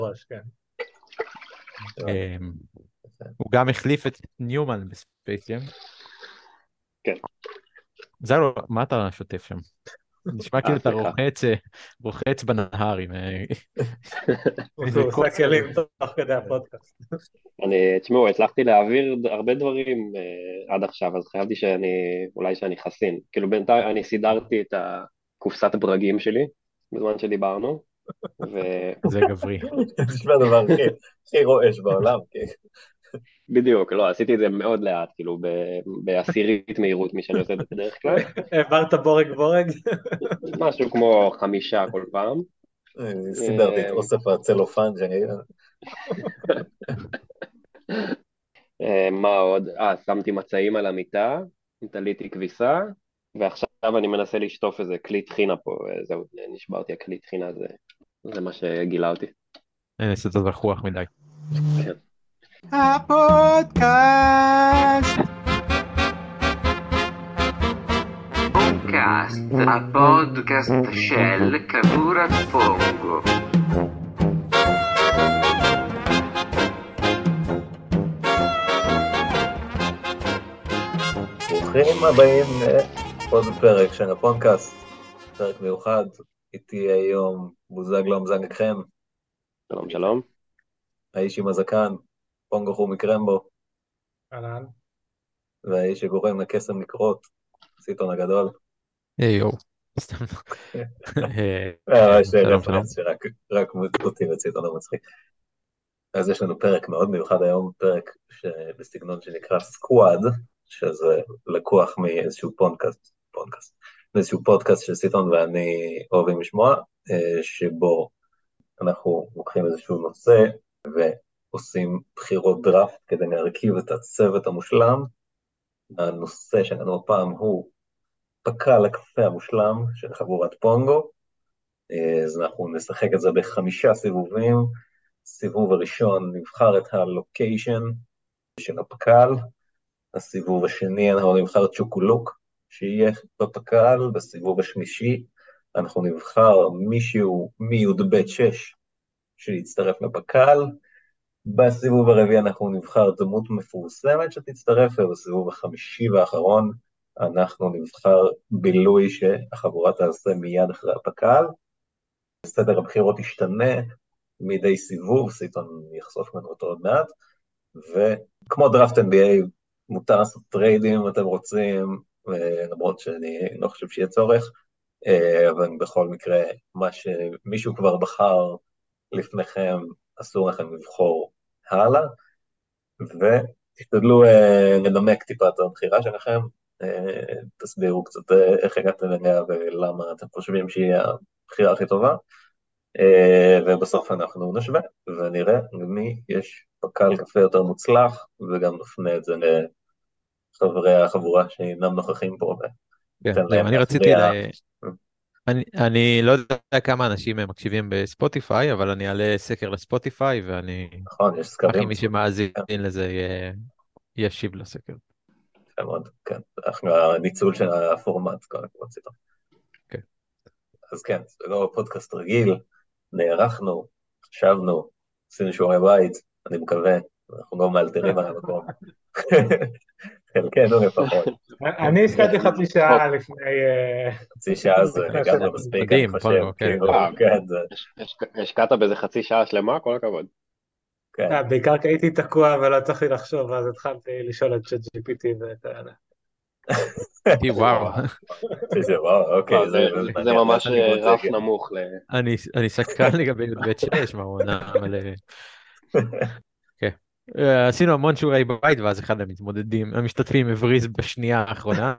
ראש, כן. הוא גם החליף את ניומן בספייס ג'ם. כן. זהו, מה אתה שוטף שם? נשמע כאילו אתה סליחה. רוחץ בנהר עם הוא איזה עושה כוס כזה. כלים תוך כדי הפודקאסט. תשמעו, הצלחתי להעביר הרבה דברים עד עכשיו, אז חשבתי אולי שאני חסין. כאילו בינתיים אני סידרתי את קופסת הברגים שלי, בזמן שדיברנו, זה גברי. זה נשמע הדבר הכי רועש בעולם. ובדיוק, לא, עשיתי את זה מאוד לאט, כאילו בעשירית מהירות מי שאני עושה את זה בדרך כלל, העברת בורג בורג? משהו כמו 5 כל פעם. סידרתי את אוסף הצלופן שאני... מה עוד? שמתי מצעים על המיטה, תליתי כביסה, ועכשיו אני מנסה לשטוף איזה כלי טחינה פה, זהו, נשברתי הכלי טחינה הזה, זה מה שגילה אותי. זה זחוח מדי. כן. הפודקאסט. הפודקאסט של כדורת פונגו. ברוכים הבאים לעוד פרק של הפודקאסט, פרק מיוחד. איתי היום בוזגלו מזנגכם, שלום שלום. האיש עם הזקן, פונגו חומי קרמבו, אהלן. והאיש שגורם לקסם לקרות, סיטון הגדול. היי יו. סתם. יש שלום שלום. רפרנס שרק אותי וסיטון הוא מצחיק. אז יש לנו פרק מאוד מיוחד היום, פרק בסגנון שנקרא סקוואד, שזה לקוח מאיזשהו מאיזשהו פודקאסט שסיטון ואני אוהבים לשמוע, שבו אנחנו לוקחים איזשהו נושא ועושים בחירות דראפט כדי להרכיב את הצוות המושלם. הנושא שלנו הפעם הוא פקל הקפה המושלם של חבורת פונגו, אז אנחנו נשחק את זה ב5 סיבובים. סיבוב הראשון נבחר את הלוקיישן של הפקל, הסיבוב השני אנחנו נבחר צ'וקולוק שיהיה בפקל, בסיבוב השלישי אנחנו נבחר מישהו מי"ב 6 שיצטרף לפקל, בסיבוב הרביעי אנחנו נבחר דמות מפורסמת שתצטרף, ובסיבוב החמישי והאחרון אנחנו נבחר בילוי שהחבורה תעשה מיד אחרי הפקל. סדר הבחירות ישתנה מדי סיבוב, סיטון יחשוף ממנו אותו עוד מעט, וכמו דראפט NBA מותר לעשות טריידים אם אתם רוצים, למרות שאני לא חושב שיהיה צורך, אבל בכל מקרה מה שמישהו כבר בחר לפניכם אסור לכם לבחור הלאה, ותשתדלו לנמק טיפה את הבחירה שלכם, תסבירו קצת איך הגעתם אליה ולמה אתם חושבים שהיא הבחירה הכי טובה, ובסוף אנחנו נשווה ונראה למי יש פקל קפה יותר מוצלח, וגם נפנה את זה לחברי החבורה שאינם נוכחים פה. אני רציתי, אני לא יודע כמה אנשים מקשיבים בספוטיפיי, אבל אני אעלה סקר לספוטיפיי, ואני נכון, יש סקרים. מי שמאזין לזה ישיב לסקר. כן, הניצול של הפורמט, כל הכבוד. אז כן, זה לא פודקאסט רגיל, נערכנו, חשבנו, עשינו שיעורי בית, אני מקווה, אנחנו לא מאלתרים על המקום. חלקנו לפחות. אני השקעתי חצי שעה לפני... חצי שעה זה לגמרי מספיק, אני חושב. השקעת באיזה חצי שעה שלמה, כל הכבוד. בעיקר כי הייתי תקוע ולא צריכתי לחשוב, אז התחלתי לשאול את ChatGPT ואת האלה. וואו. אוקיי. זה ממש רף נמוך. אני סקרן לגבי י"ב 6, מה הוא עונה מלא. עשינו המון שיעורי בית, ואז אחד המשתתפים הבריז בשנייה האחרונה.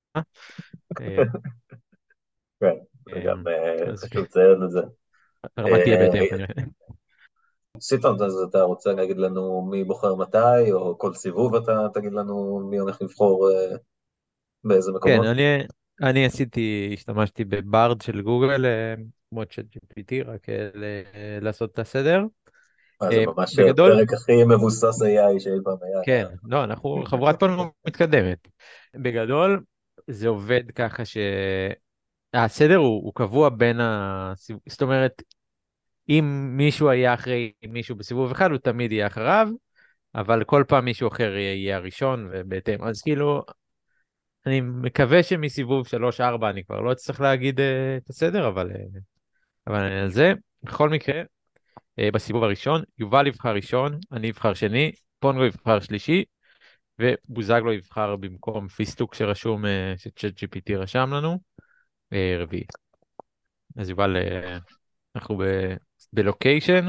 כן, וגם חשוב לציין את זה. הרמה תהיה בהתאם כנראה. סיטון, אז אתה רוצה להגיד לנו מי בוחר מתי, או כל סיבוב אתה תגיד לנו מי הולך לבחור באיזה מקומות? כן, אני השתמשתי בברד של גוגל, כמו ChatGPT, רק לעשות את הסדר. זה ממש הפרק הכי מבוסס AI שאי פעם היה. כן, לא, אנחנו חברת פונגו מתקדמת. בגדול, זה עובד ככה שהסדר הוא קבוע בין זאת אומרת, אם מישהו היה אחרי מישהו בסיבוב אחד, הוא תמיד יהיה אחריו, אבל כל פעם מישהו אחר יהיה הראשון, ובהתאם. אז כאילו, אני מקווה שמסיבוב 3-4 אני כבר לא אצטרך להגיד את הסדר, אבל על זה. בכל מקרה, בסיבוב הראשון, יובל יבחר ראשון, אני אבחר שני, פונגו יבחר שלישי, ובוזגלו יבחר במקום פיסטוק שרשום, שצ'אט GPT רשם לנו, רביעי. אז יובל, אנחנו בלוקיישן.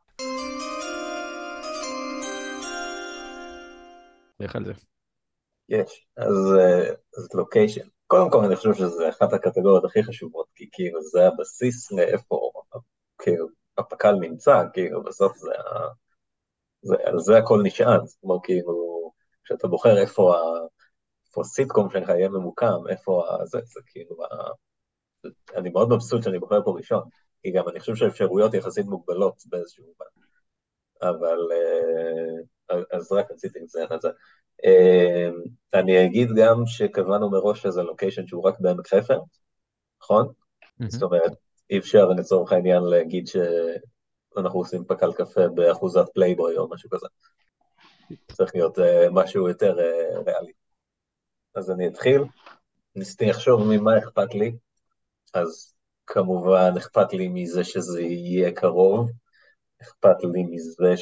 לך על זה. יש, אז לוקיישן. קודם כל אני חושב שזה אחת הקטגוריות הכי חשובות, כי כאילו זה הבסיס לאיפה כאילו הפק"ל נמצא, כאילו בסוף על זה הכל נשען, זאת אומרת כאילו, כשאתה בוחר איפה הסיטקום שלך יהיה ממוקם, זה כאילו, אני מאוד מבסוט שאני בוחר פה ראשון, כי גם אני חושב שהאפשרויות יחסית מוגבלות באיזשהו מובן, אבל אז רק רציתי לציין את זה. אני אגיד גם שקבענו מראש שזה לוקיישן שהוא רק בעמק חפר, נכון? זאת אומרת, אי אפשר לצורך העניין להגיד שאנחנו עושים פקל קפה באחוזת פלייבוי או משהו כזה. צריך להיות משהו יותר ריאלי. אז אני אתחיל, ניסיתי לחשוב ממה אכפת לי, אז כמובן אכפת לי מזה שזה יהיה קרוב, אכפת לי מזה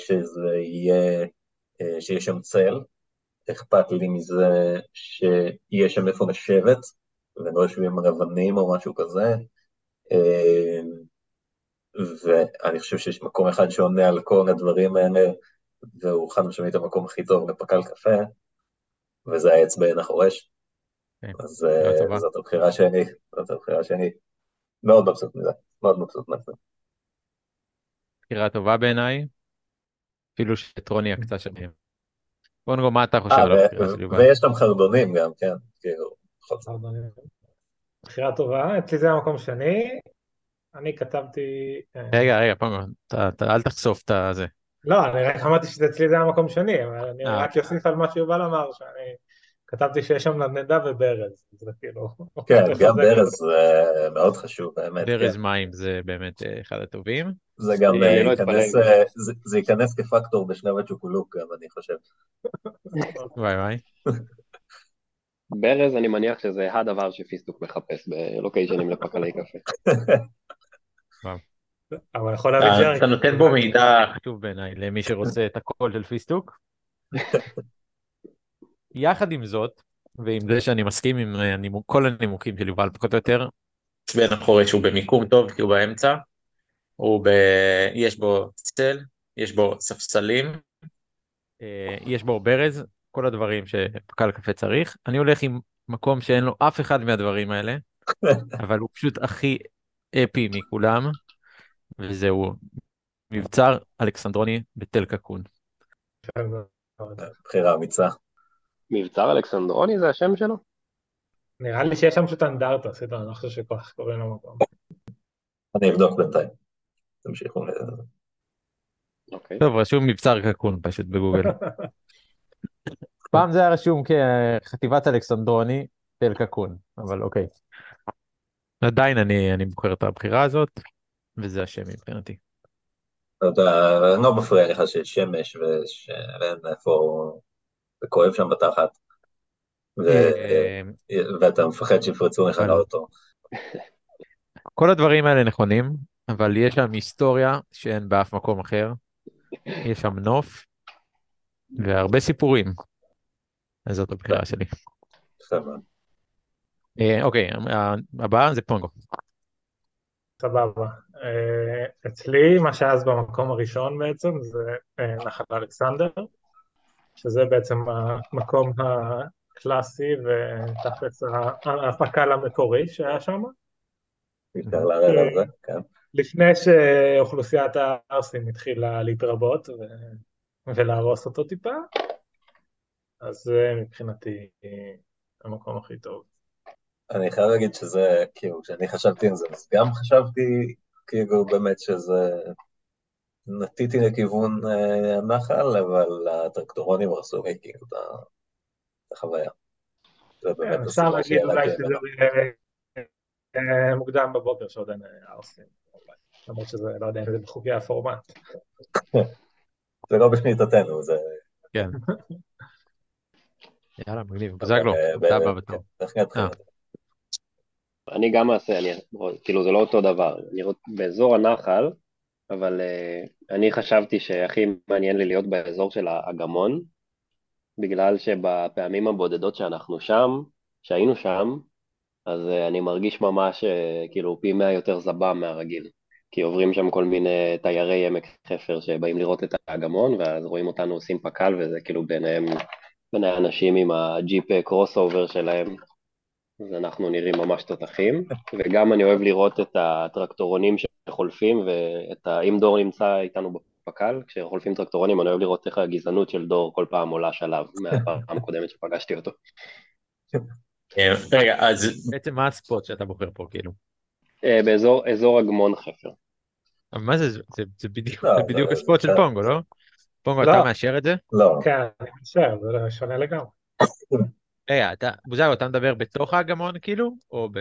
שיהיה שם צל, אכפת לי מזה שיהיה שם איפה לשבת, ולא יושבים רבנים או משהו כזה, ואני חושב שיש מקום אחד שעונה על כל הדברים האלה, והוא חד משמעית המקום הכי טוב לפקל קפה, וזה העץ בעין החורש, אז זאת הבחירה שאני מאוד מבסוט מזה, מאוד מבסוט מזה. בחירה טובה בעיניי, אפילו שטרוני הקצה שלהם. בוא נגו, מה אתה חושב על הבחירה של יובל? ויש שם חרדונים גם, כן, כאילו, בחירה טובה, אצלי זה המקום שני, אני כתבתי... רגע, פונגו, אל תחשוף את זה. לא, אני רק אמרתי שאצלי זה המקום שני, אבל אני רק אוסיף על מה שיובל אמר, שאני כתבתי שיש שם נדנדה וברז, זה כאילו... כן, גם ברז זה מאוד חשוב, באמת. ברז מים זה באמת אחד הטובים. זה גם זה ייכנס כפקטור בשלב הצ'וקולוק, גם אני חושב. וואי. ברז, אני מניח שזה הדבר שפיסטוק מחפש בלוקיישנים לפקלי קפה. אבל יכול להביא ג'רי. אתה נותן בו מידע חשוב בעיניי למי שרוצה את הקול של פיסטוק. יחד עם זאת, ועם זה שאני מסכים עם כל הנימוקים של יובל פחות או יותר, בין החורש הוא במיקום טוב כי הוא באמצע, יש בו צל, יש בו ספסלים, יש בו ברז, כל הדברים שפקל קפה צריך. אני הולך עם מקום שאין לו אף אחד מהדברים האלה, אבל הוא פשוט הכי אפי מכולם, וזהו מבצר אלכסנדרוני בתל קקון. בחירה אמיצה. מבצר אלכסנדרוני זה השם שלו? נראה לי שיש שם פשוט אנדרטה, אני לא חושב שכוח קוראים למקום. אני אבדוק בינתיים. תמשיכו לזה. טוב, רשום מבצר קקון פשוט בגוגל. פעם זה היה רשום כחטיבת אלכסנדרוני תל קקון, אבל אוקיי. עדיין אני בוחר את הבחירה הזאת, וזה השם מבחינתי. אני לא מפריע לך שיש שמש ושאין איפה, זה כואב שם בתחת, ואתה מפחד שיפרצו לך לאוטו. כל הדברים האלה נכונים, אבל יש שם היסטוריה שאין באף מקום אחר, יש שם נוף, והרבה סיפורים. אז זאת הבחירה שלי. סבבה. אוקיי, הבאה זה פונגו. סבבה. אצלי, מה שאז במקום הראשון בעצם, זה נחל אלכסנדר, שזה בעצם המקום הקלאסי ותכלס הפק"ל המקורי שהיה שם. אפשר לערער על זה, כן. לפני שאוכלוסיית הערסים התחילה להתרבות ולהרוס אותו טיפה, אז זה מבחינתי המקום הכי טוב. אני חייב להגיד שזה, כאילו, כשאני חשבתי על זה, אז גם חשבתי, כאילו, באמת שזה, נטיתי לכיוון הנחל, אבל הטרקטורונים הרסו לי, כאילו, את החוויה. זה באמת אפשר הסיבה להגיד אולי שזה מוקדם בבוקר שעוד אין ערסים. למרות שזה, לא יודע אם זה בחוקי הפורמט. זה לא בשליטתנו, זה... כן. יאללה, מגניב. אבל, בוזגלו, אתה הבא בתור. כן, איך נתחיל? אני גם אעשה, כאילו זה לא אותו דבר, באזור הנחל, אבל אני חשבתי שהכי מעניין לי להיות באזור של האגמון, בגלל שבפעמים הבודדות שהיינו שם, אז אני מרגיש ממש כאילו פי 100 יותר זבם מהרגיל, כי עוברים שם כל מיני תיירי עמק חפר שבאים לראות את האגמון, ואז רואים אותנו עושים פקל, וזה כאילו בין האנשים עם הג'יפ קרוס אובר שלהם, אז אנחנו נראים ממש תותחים, וגם אני אוהב לראות את הטרקטורונים שחולפים, אם דור נמצא איתנו בפקל, כשחולפים טרקטורונים אני אוהב לראות איך הגזענות של דור כל פעם עולה שלב, מהפעם הקודמת שפגשתי אותו. רגע, אז בעצם מה הספוט שאתה בוחר פה, כאילו? באזור אגמון חפר. אבל מה זה? זה לא, בדיוק זה- הספוט של זה- פונגו, לא? פונגו, לא. אתה מאשר את זה? לא, כן, אני חושב, זה שונה לגמרי. רגע, בוזגלו, אתה מדבר בתוך האגמון, כאילו? או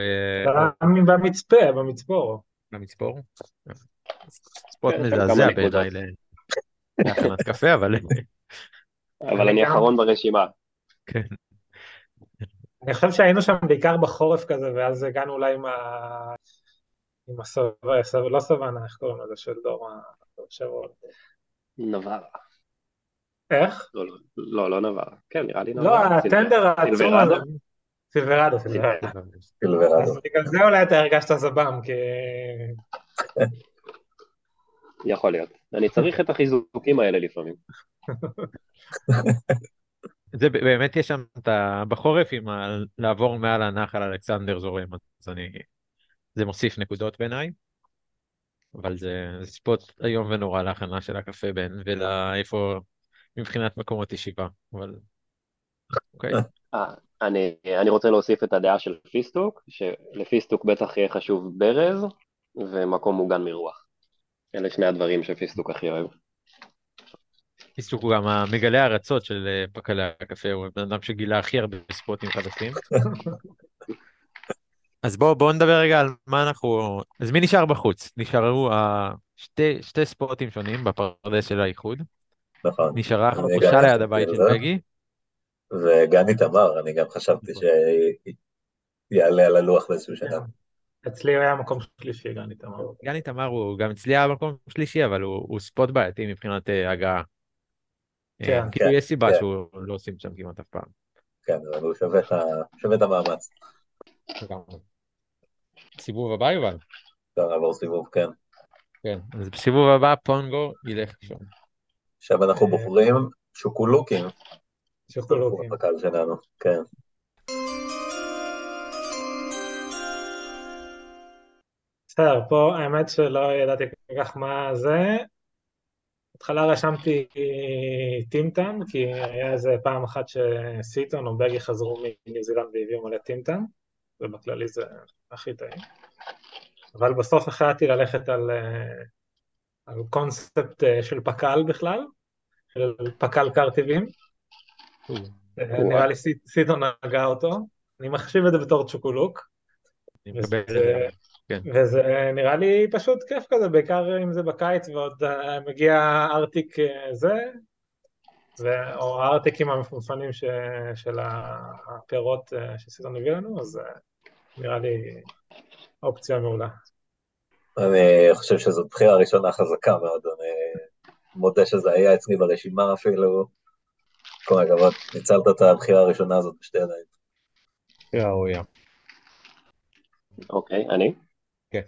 במצפור. במצפור? ספוט כן, מזעזע כמה נקודות. בעיניי להכנת קפה, אבל... אבל אני אחרון ברשימה. כן. אני חושב שהיינו שם בעיקר בחורף כזה, ואז הגענו אולי עם הסבבה, לא סבנה, איך קוראים לזה, של דור השבוע. נבר. איך? לא נבר. כן, נראה לי נבר. לא, הטנדר העצום הזה. סילברדו? סילברדו. סילברדו. אז בגלל זה אולי אתה הרגשת זבם, כי... יכול להיות. אני צריך את החיזוקים האלה לפעמים. זה באמת יש שם בחורף עם לעבור מעל הנחל אלכסנדר זורם, אז זה מוסיף נקודות בעיניי, אבל זה ספוט איום ונורא להכנה של הקפה בין ולאיפה מבחינת מקומות ישיבה, אבל אוקיי. אני רוצה להוסיף את הדעה של פיסטוק, שלפיסטוק בטח יהיה חשוב ברז ומקום מוגן מרוח. אלה שני הדברים שפיסטוק הכי אוהב. פיסטוק הוא גם מגלה הארצות של פקלי הקפה, הוא בן אדם שגילה הכי הרבה ספוטים חדשים. אז בואו נדבר רגע על מה אנחנו... אז מי נשאר בחוץ? נשארו שתי ספוטים שונים בפרדס של האיחוד. נכון. נשארה אני חורשה גם ליד חשבתי הבית על של זה. בגי. וגני תמר, אני גם חשבתי שיעלה על הלוח באיזשהו שלב. אצלי הוא היה מקום שלישי, גני תמר. גני תמר הוא גם אצלי היה מקום שלישי, אבל הוא ספוט בעייתי מבחינת הגעה. כן. כאילו יש סיבה כן. שהוא לא עושים שם כמעט אף פעם. כן, אבל הוא שווה את המאמץ. סיבוב הבא יובל? אפשר לעבור סיבוב, כן. כן, אז בסיבוב הבא פונגו ילך ראשון. עכשיו אנחנו בוחרים שוקולוקים. שוקולוקים. בקהל שלנו, כן. בסדר, פה האמת שלא ידעתי כל כך מה זה. בהתחלה רשמתי טימטם, כי היה איזה פעם אחת שסיטון או בגי חזרו מניו זילנד והביאו מלא טימטם, ובכללי זה הכי טעים. אבל בסוף החלטתי ללכת על קונספט של פקל בכלל, של פקל קרטיבים. נראה לי סיטון נגע אותו. אני מחשיב את זה בתור צ'וקולוק. אני מקבל את זה. כן. וזה נראה לי פשוט כיף כזה, בעיקר אם זה בקיץ ועוד מגיע ארטיק זה, או הארטיקים המפונפנים של הפירות שסיטון הביא לנו, אז נראה לי אופציה מעולה. אני חושב שזו בחירה ראשונה חזקה מאוד, אני מודה שזה היה אצלי ברשימה אפילו, כל הכבוד, ניצלת את הבחירה הראשונה הזאת בשתי ידיים. ראויה. אוקיי, אני? כן.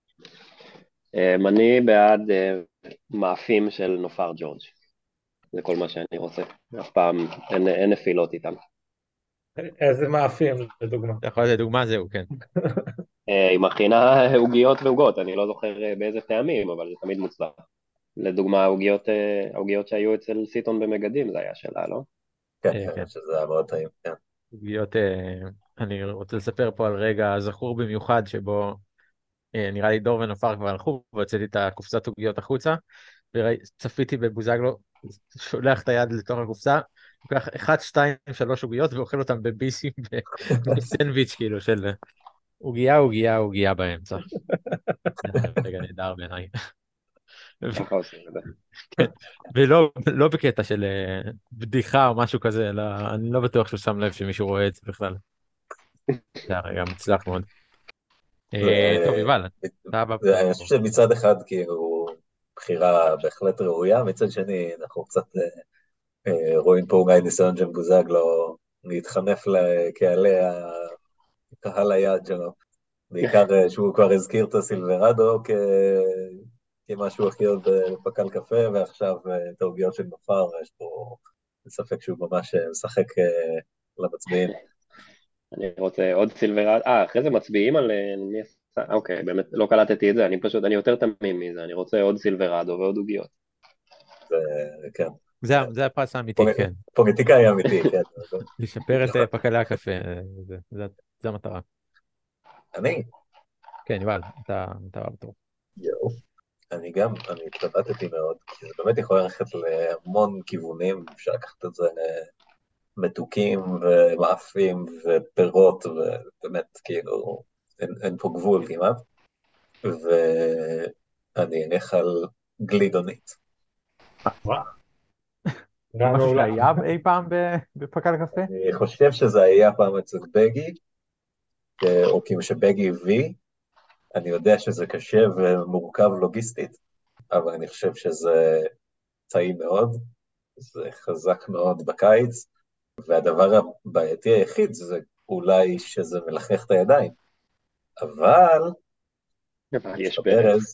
אני בעד מאפים של נופר ג'ורג'. זה כל מה שאני רוצה. אף פעם אין נפילות איתם. איזה מאפים, לדוגמה. אתה יכול לתת דוגמה זהו, כן. היא מכינה עוגיות ועוגות, אני לא זוכר באיזה טעמים, אבל זה תמיד מוצלח. לדוגמה, העוגיות שהיו אצל סיטון במגדים, זה היה שלה, לא? כן, כן. שזה היה מאוד טעים, כן. אני רוצה לספר פה על רגע זכור במיוחד שבו נראה לי דור ונופר כבר הלכו והוצאתי את הקופסת עוגיות החוצה וצפיתי בבוזגלו שולח את היד לתוך הקופסה לוקח 1, 2, 3 עוגיות ואוכל אותם בביסים בסנדוויץ' כאילו של עוגיה באמצע. זה רגע נהדר בעיניי. ככה עושים את זה. כן. ולא בקטע של בדיחה או משהו כזה, אלא אני לא בטוח שהוא שם לב שמישהו רואה את זה בכלל. זה היה רגע מוצלח מאוד. טוב, ו- יובל, אתה הבא אני חושב בתור. שמצד אחד כאילו בחירה בהחלט ראויה, מצד שני אנחנו קצת רואים פה אולי ניסיון של בוזגלו להתחנף לקהלי קהל היעד שלו, בעיקר שהוא כבר הזכיר את הסילברדו כמשהו הכי עוד בפקל קפה, ועכשיו את העוגיות של נופר, יש פה ספק שהוא ממש משחק למצביעים. אני רוצה עוד סילברד, אחרי זה מצביעים על מי עשה, אוקיי, באמת לא קלטתי את זה, אני יותר תמים מזה, אני רוצה עוד סילברדו ועוד עוגיות. כן. זה הפרס האמיתי, כן. פוליטיקאי אמיתי, כן. לשפר את פקלי הקפה, זה המטרה. אני? כן, יובל, אתה הבא בתור. יואו. אני התלבטתי מאוד, כי זה באמת יכול ללכת להמון כיוונים, אפשר לקחת את זה מתוקים ומאפים ופירות, ובאמת כאילו אין פה גבול כמעט, ואני אלך על גלידונית. וואו, זה רעיון משהו מעולה. שהיה אי פעם בפקל הקפה? אני חושב שזה היה פעם אצל בגי, או כאילו שבגי הביא, אני יודע שזה קשה ומורכב לוגיסטית, אבל אני חושב שזה טעים מאוד, זה חזק מאוד בקיץ, והדבר הבעייתי היחיד זה אולי שזה מלכלך את הידיים, אבל אבל יש ברז. ברז,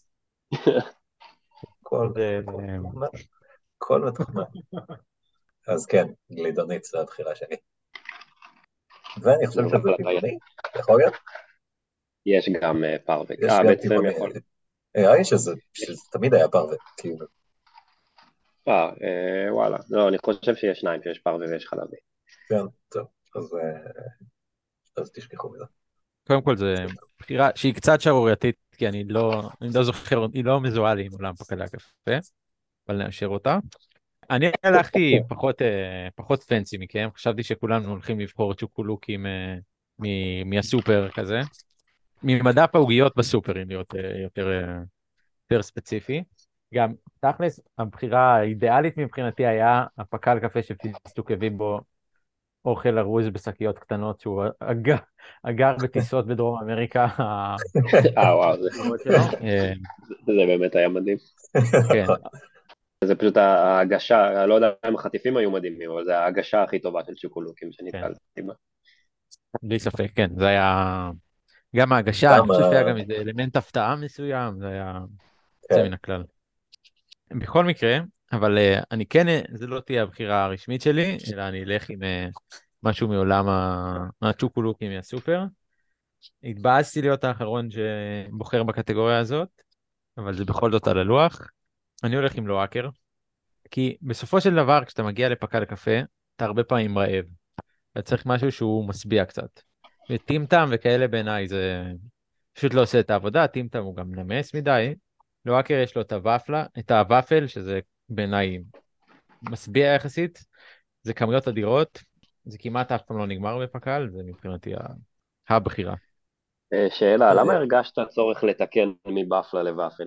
זה- כל מתוכנן. אז כן, גלידונית זו הבחירה שלי. ואני חושב שזה טבעוני, יכול להיות? יש גם פרווה. יש גם בעצם טבעוני. יכול. ראי שזה תמיד היה פרווה, כאילו. וואלה, לא, אני חושב שיש שניים, שיש פרווה ויש חלבי. כן, טוב, אז תשכחו מזה. קודם כל זו בחירה שהיא קצת שערורייתית, כי אני לא זוכר, היא לא מזוהה לי עם עולם פקלי הקפה, אבל נאשר אותה. אני הלכתי פחות פנסי מכם, חשבתי שכולנו הולכים לבחור צ'וקולוקים מהסופר כזה, ממדף העוגיות בסופרים להיות יותר ספציפי. גם תכלס, הבחירה האידיאלית מבחינתי היה הפקל קפה שפיסטוקבים בו אוכל ארוז בשקיות קטנות, שהוא אגר בטיסות בדרום אמריקה. וואו, שלו. זה באמת היה מדהים. כן, זה פשוט ההגשה, אני לא יודע אם החטיפים היו מדהימים, אבל זה ההגשה הכי טובה של צ'וקולוקים שנתקלתי בה. בלי ספק, כן, זה היה גם ההגשה, אני חושב שהיה גם איזה אלמנט הפתעה מסוים, זה היה יוצא מן הכלל. בכל מקרה, אבל אני כן, זה לא תהיה הבחירה הרשמית שלי, אלא אני אלך עם משהו מעולם הצ'וקולוקים מהסופר. התבאסתי להיות האחרון שבוחר בקטגוריה הזאת, אבל זה בכל זאת על הלוח. אני הולך עם לואקר, כי בסופו של דבר כשאתה מגיע לפקל קפה, אתה הרבה פעמים רעב. אתה צריך משהו שהוא משביע קצת. וטימטם וכאלה בעיניי זה פשוט לא עושה את העבודה, טימטם הוא גם נמס מדי. לואקר יש לו את הוואפל, שזה בעיניי משביע יחסית, זה כמויות אדירות, זה כמעט אף פעם לא נגמר בפקל, זה מבחינתי הבחירה. שאלה, למה הרגשת צורך לתקן מבפלה לוואפל?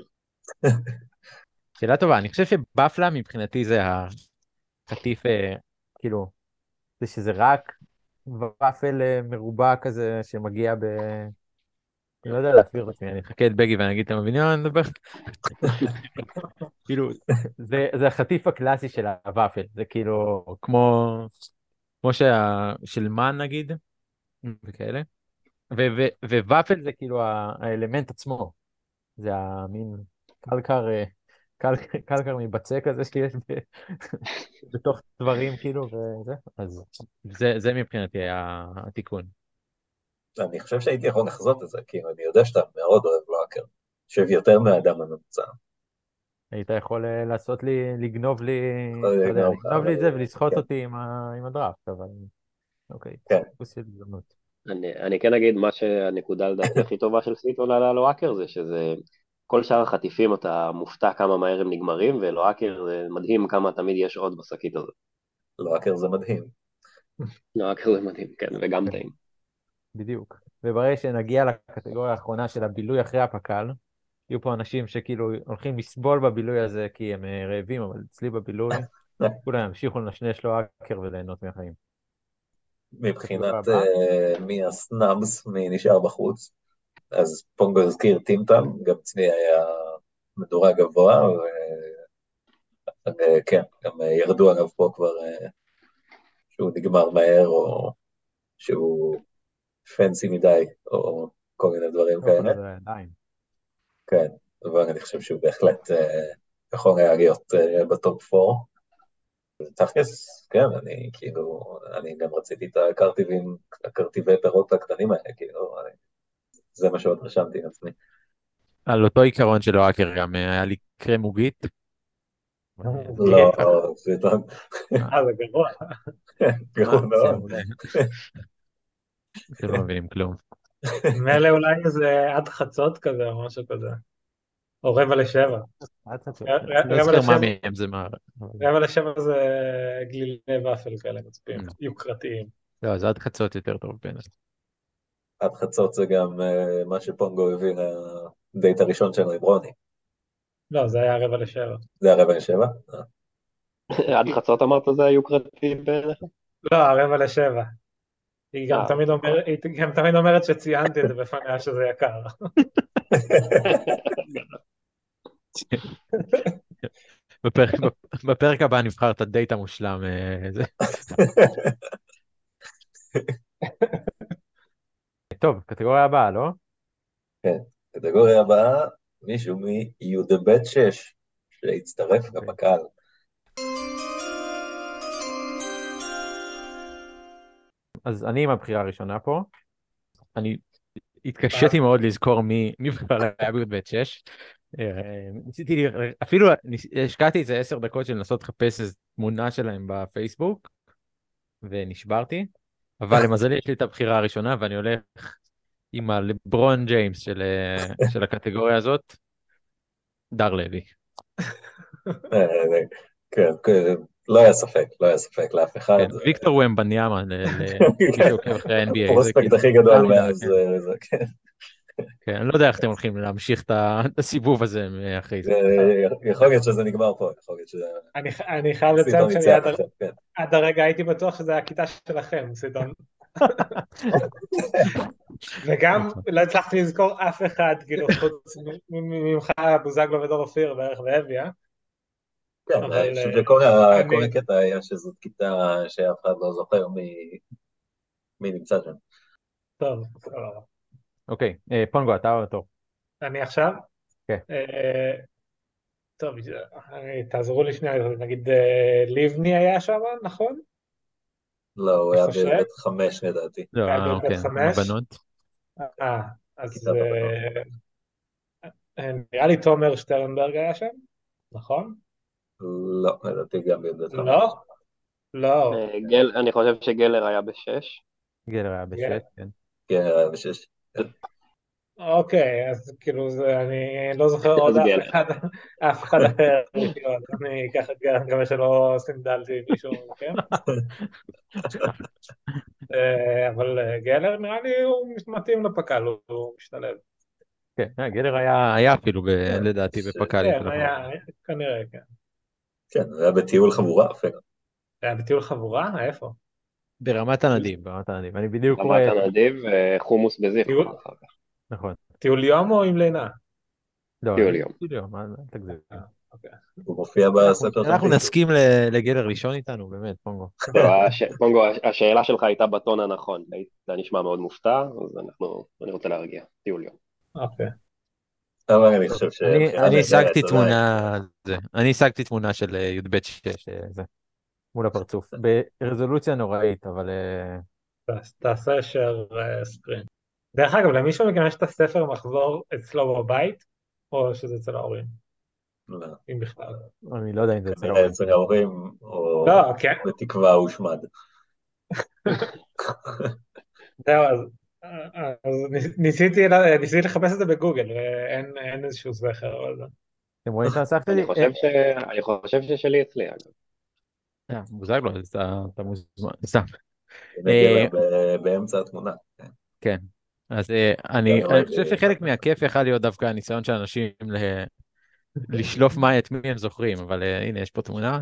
שאלה טובה, אני חושב שבפלה מבחינתי זה החטיף, כאילו, זה שזה רק ופל מרובע כזה שמגיע אני לא יודע להסביר את עצמי, אני אחכה את בגי ואני אגיד, אתם מבינים מה אני מדבר? כאילו, זה החטיף הקלאסי של הוואפל, זה כאילו כמו של מן נגיד, וכאלה, וואפל זה כאילו האלמנט עצמו, זה המין קלקר מבצק כזה שיש בתוך דברים כאילו, וזה, אז זה מבחינתי היה התיקון. אני חושב שהייתי יכול לחזות את זה, כי אני יודע שאתה מאוד אוהב לואקר, חושב יותר מהאדם הממוצע. היית יכול לגנוב לי את זה ולסחוט כן. אותי עם הדראפט, אבל אוקיי, כן. כוס הזדמנות. אני כן אגיד, מה שהנקודה לדעתי הכי טובה של סיטון על הלואקר זה שזה, כל שאר החטיפים אתה מופתע כמה מהר הם נגמרים, ולואקר זה מדהים כמה תמיד יש עוד בשקית הזאת. לואקר זה מדהים. לואקר זה מדהים, כן, וגם טעים. בדיוק. וברגע שנגיע לקטגוריה האחרונה של הבילוי אחרי הפק"ל, יהיו פה אנשים שכאילו הולכים לסבול בבילוי הזה כי הם רעבים, אבל אצלי בבילוי, כולם ימשיכו לנשנש לו אקר וליהנות מהחיים. מבחינת קטגוריה הבאה? מי הסנאבס, מי נשאר בחוץ, אז פונגו הזכיר טימטם, גם אצלי היה מדורג גבוה, וכן, גם ירדו עליו פה כבר שהוא נגמר מהר, או שהוא פנסי מדי, או כל מיני דברים כאלה. עדיין. כן, אבל אני חושב שהוא בהחלט יכול היה להיות בטופ 4. תכלס, כן, אני כאילו, אני גם רציתי את הקרטיבי פירות הקטנים האלה, כאילו, זה מה שעוד רשמתי לעצמי. על אותו עיקרון שלו האקר גם היה לי קרם עוגית. לא, זה זה גרוע. גרוע מאוד. אתם לא מבינים כלום. מילא אולי איזה עד חצות כזה או משהו כזה. או 6:45. לא זוכר מה מהם זה מה. 6:45 זה גלילי ופל כאלה מצפים, יוקרתיים. לא, זה עד חצות יותר טוב בין. עד חצות זה גם מה שפונגו הביא לדייט הראשון שלו עם רוני. לא, זה היה 6:45. זה היה 6:45? עד חצות אמרת זה היוקרתי בערך? לא, 6:45. היא גם תמיד אומרת שציינתי את זה בפניה שזה יקר. בפרק הבא נבחר את הדייט המושלם. טוב, קטגוריה הבאה, לא? כן, קטגוריה הבאה, מישהו מיודבט 6, שהצטרף גם בקהל. אז אני עם הבחירה הראשונה פה. אני התקשיתי מאוד לזכור מי בכלל היה ביודבט 6. ניסיתי, אפילו השקעתי איזה 10 דקות של לנסות לחפש איזו תמונה שלהם בפייסבוק, ונשברתי, אבל למזלי יש לי את הבחירה הראשונה, ואני הולך עם הלברון ג'יימס של הקטגוריה הזאת, דר לוי. כן, לא היה ספק לאף אחד. ויקטור ומבניאמה, למי שעוקב אחרי ה-NBA. הפרוספקט הכי גדול מאז זה, כן. כן, אני לא יודע איך אתם הולכים להמשיך את הסיבוב הזה אחרי זה. יכול להיות שזה נגמר פה, יכול להיות שזה... אני חייב לציין שעד הרגע הייתי בטוח שזה הכיתה שלכם, סידון. וגם לא הצלחתי לזכור אף אחד, כאילו, חוץ ממך, בוזגלו ודור אופיר בערך ואביה. כן, אני חושב שכל הקטע היה שזאת כיתה שאף אחד לא זוכר מי נמצא שם. טוב, סבבה. אוקיי, פונגו, אתה או אותו? אני עכשיו? כן. טוב, תעזרו לי שנייה, נגיד ליבני היה שם, נכון? לא, הוא היה בבית 5 לדעתי. לא, אוקיי, הבנות. אז נראה לי תומר שטרנברג היה שם, נכון? לא, לדעתי גם בבית 5. לא? לא. אני חושב שגלר היה ב6. גלר היה ב6, כן. כן, היה ב6. אוקיי, אז כאילו אני לא זוכר עוד אף אחד אחר, אני ככה גם שלא סנדלתי מישהו, כן? אבל גלר נראה לי הוא מתאים לפקל, הוא משתלב. כן, גלר היה אפילו לדעתי בפקל. כן, היה, כנראה, כן. כן, זה היה בטיול חבורה אפילו. היה בטיול חבורה? איפה? ברמת הנדיב, אני בדיוק רואה... ברמת הנדיב וחומוס בזיכרון אחר כך. נכון. טיול יום או עם לינה? טיול יום. טיול יום, מה תגזיר. הוא מופיע בספר. אנחנו נסכים לגלר לישון איתנו, באמת, פונגו. פונגו, השאלה שלך הייתה בטון הנכון, זה נשמע מאוד מופתע, אז אני רוצה להרגיע, טיול יום. אוקיי. אבל אני חושב ש... אני השגתי תמונה של י"ב 6, מול הפרצוף, ברזולוציה נוראית, אבל... תעשה שר סקרין. דרך אגב, למישהו מכם יש את הספר מחזור אצלו בבית, או שזה אצל ההורים? לא. אם בכלל. אני לא יודע אם זה אצל ההורים, או בתקווה הושמד. זהו, אז ניסיתי לחפש את זה בגוגל, ואין איזשהו זכר על זה. אתם רואים את הספר? אני חושב ששלי אצלי, אגב. מוזג לו, אתה מוזמן, סתם. נגיע באמצע התמונה. כן. אז אני אני רואה חושב שחלק מהכיף יכל להיות דווקא הניסיון של אנשים לשלוף את מי הם זוכרים, אבל הנה, יש פה תמונה,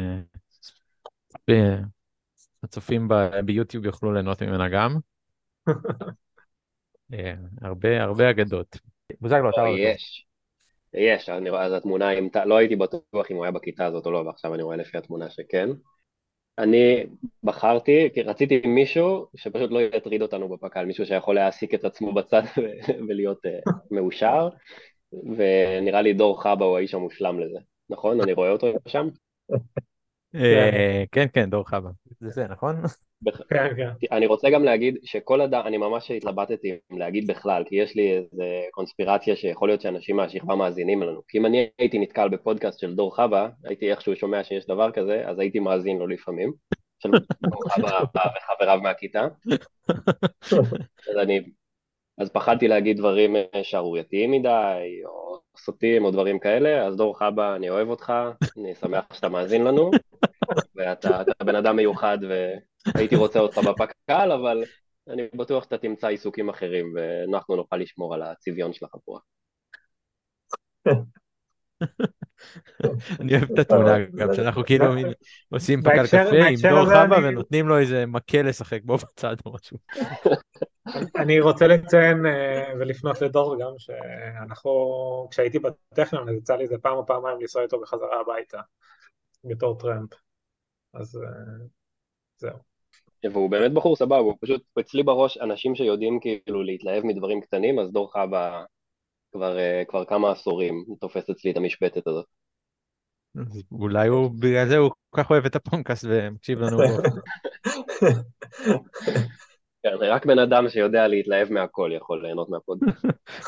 ב- הצופים ביוטיוב יוכלו ליהנות ממנה גם. הרבה אגדות. בוזגלו, אתה או, רואה אותו. יש, אני רואה, אז התמונה, לא הייתי בטוח אם הוא היה בכיתה הזאת או לא, ועכשיו אני רואה לפי התמונה שכן. אני בחרתי, כי רציתי מישהו שפשוט לא יטריד אותנו בפק"ל, מישהו שיכול להעסיק את עצמו בצד ולהיות מאושר, ונראה לי דור חבא הוא האיש המושלם לזה, נכון? אני רואה אותו שם? כן, כן, כן, דור חבא. זה, נכון? כן, כן. אני רוצה גם להגיד שכל אדם, אני ממש התלבטתי אם להגיד בכלל, כי יש לי איזה קונספירציה שיכול להיות שאנשים מהשכבה מאזינים לנו, כי אם אני הייתי נתקל בפודקאסט של דור חבא, הייתי איכשהו שומע שיש דבר כזה, אז הייתי מאזין לו לפעמים, של דור חבא וחבריו מהכיתה, אז פחדתי להגיד דברים שערורייתיים מדי, או סוטים או דברים כאלה, אז דור חבא, אני אוהב אותך, אני שמח שאתה מאזין לנו, ואתה בן אדם מיוחד והייתי רוצה אותך בפק"ל, אבל אני בטוח שאתה תמצא עיסוקים אחרים ואנחנו נוכל לשמור על הצביון של החבורה. אני אוהב את התמונה, גם שאנחנו כאילו עושים פקל בהקשר קפה עם בהקשר דור הזה חבא ונותנים לו איזה מקל לשחק בו בצד או משהו. אני רוצה לציין ולפנות לדור גם שאנחנו, כשהייתי בטכניון, אז יצא לי איזה פעם או פעמיים לנסוע איתו בחזרה הביתה, בתור טרמפ. אז זהו. והוא באמת בחור סבבה, הוא פשוט אצלי בראש אנשים שיודעים כאילו להתלהב מדברים קטנים, אז דור חבא כבר כמה עשורים תופס אצלי את המשבצת הזאת. אז אולי הוא, בגלל זה הוא כל כך אוהב את הפודקאסט ומקשיב לנו בו. כן, רק בן אדם שיודע להתלהב מהכל יכול ליהנות מהפודקאסט.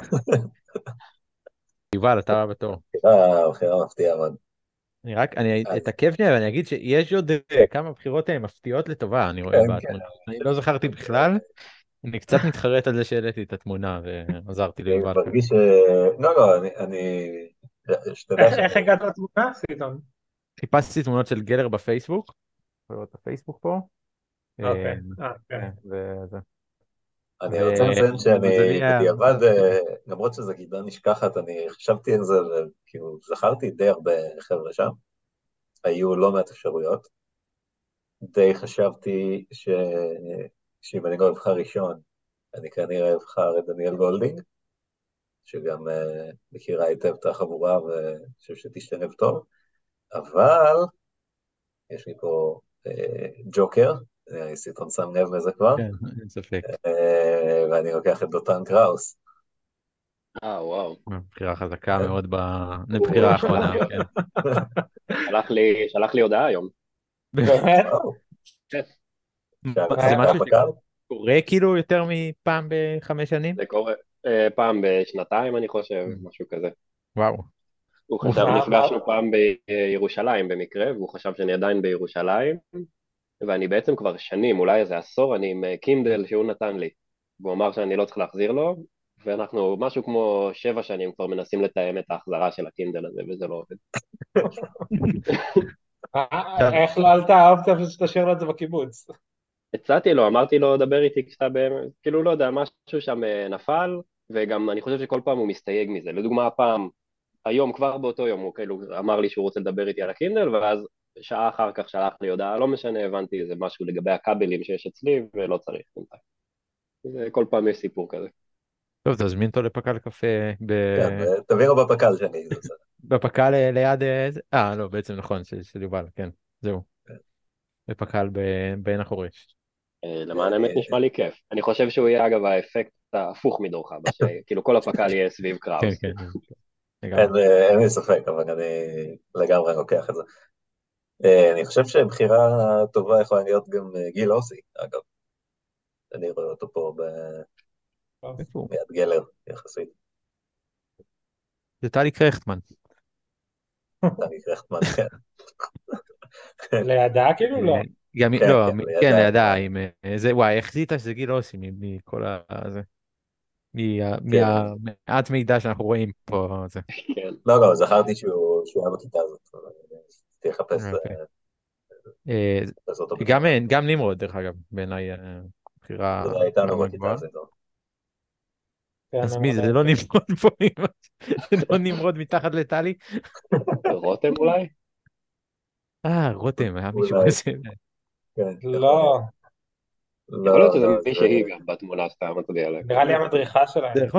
יובל, אתה הבא בתור. בחירה מפתיעה מאוד. אני אז אתעכב שנייה ואני אגיד שיש עוד כמה בחירות מפתיעות לטובה, אני רואה כן, כן. בתמונה. אני לא זכרתי בכלל, אני קצת מתחרט על זה שהעליתי את התמונה ועזרתי אני ליובל. מרגיש לא, שתדע איך הגעת לתמונה, סיטון? חיפשתי תמונות של גלר בפייסבוק, רואה את הפייסבוק פה. אוקיי, כן. כן, וזה. אני רוצה לציין למזלי שאני היה... בדיעבד, למרות שזו גידה נשכחת, אני חשבתי על זה, וכאילו זכרתי די הרבה חבר'ה שם, היו לא מעט אפשרויות, די חשבתי שאם אני לא אבחר ראשון, אני כנראה אבחר את דניאל גולדינג, שגם מכירה היטב את החבורה וחושב שתשתלב טוב, אבל יש לי פה ג'וקר, סיטון שם לב לזה כבר, כן, אין ספק. ואני לוקח את דותן קראוס. וואו. בחירה חזקה מאוד הוא בבחירה האחרונה, כן. שלח לי הודעה היום. באמת? וואו, כן. זה משהו מהפק"ל? שקורה כאילו יותר מפעם ב5 שנים? זה קורה פעם בשנתיים, אני חושב, משהו כזה. וואו. הוא חשב, נפגשנו פעם בירושלים במקרה, והוא חשב שאני עדיין בירושלים, ואני בעצם כבר שנים, אולי איזה עשור, אני עם קינדל שהוא נתן לי. והוא אמר שאני לא צריך להחזיר לו, ואנחנו משהו כמו 7 שנים כבר מנסים לתאם את ההחזרה של הקינדל הזה, וזה לא עובד. איך לא עלתה האופציה שתשאיר לו את זה בקיבוץ? הצעתי לו, אמרתי לו, דבר איתי כשאתה באמת, כאילו לא יודע, משהו שם נפל, וגם אני חושב שכל פעם הוא מסתייג מזה. לדוגמה, הפעם, היום, כבר באותו יום, הוא כאילו אמר לי שהוא רוצה לדבר איתי על הקינדל, ואז שעה אחר כך שלח לי הודעה, לא משנה, הבנתי, זה משהו לגבי הכבלים שיש אצלי, ולא צריך. כל פעם יש סיפור כזה. טוב, תזמין אותו לפקל קפה כן, תביאו בפק"ל שאני... בפקל ליד... לא, בעצם נכון, של יובל, כן, זהו. בפקל בעין החורש. למען האמת נשמע לי כיף. אני חושב שהוא יהיה אגב האפקט ההפוך מדור חבא, שכאילו כל הפק"ל יהיה סביב כן, קראוס. כן. אין לי ספק, אבל אני לגמרי לוקח את זה. אני חושב שבחירה טובה יכולה להיות גם גיל אוסי, אגב. אני רואה אותו פה איפה הוא? ביד גלר, יחסית. זה טלי קרחטמן. טלי קרחטמן, כן. לידה כאילו לא. גם, כן, לא, כן, כן, לידה. לידה, עם זה, וואי, איך זיהית שזה גיל אוסי מכל זה, כן. מהמעט מידע שאנחנו רואים פה, זה. כן. לא, זכרתי שהוא היה בכיתה הזאת, אבל תחפש אוקיי. לעשות אותו. גם נמרוד, דרך אגב, בעיניי בחירה זה הייתה לו רמה בכיתה גבוהה. סיטון. כן, אז אני מי זה? מודה. זה לא נמרוד פה, זה לא נמרוד מתחת לטלי? רותם אולי? רותם, היה מישהו אולי, כזה. כן, יכול לא, להיות. יכול להיות לא, שזה לא, מישהי גם בתמונה סתם, אתה יודע. נראה לי המדריכה שלהם. זה יכול-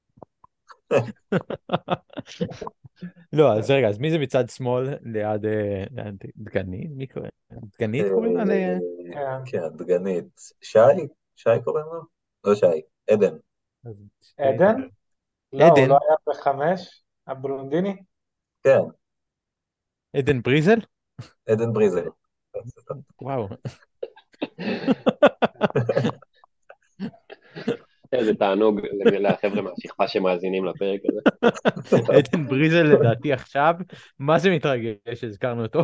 לא, אז רגע, אז מי זה מצד שמאל ליד דגנית? מי קוראים? דגנית קוראים לה? כן. כן, דגנית. שי? שי קוראים לו? לא שי, עדן. אז עדן? לא, הוא עדן? לא היה בחמש? הבלונדיני? כן, עדן בריזל? עדן בריזל. וואו. איזה תענוג לחבר'ה מהשכבה שמאזינים לפרק הזה. עדן בריזל לדעתי עכשיו, מה זה מתרגש שהזכרנו אותו?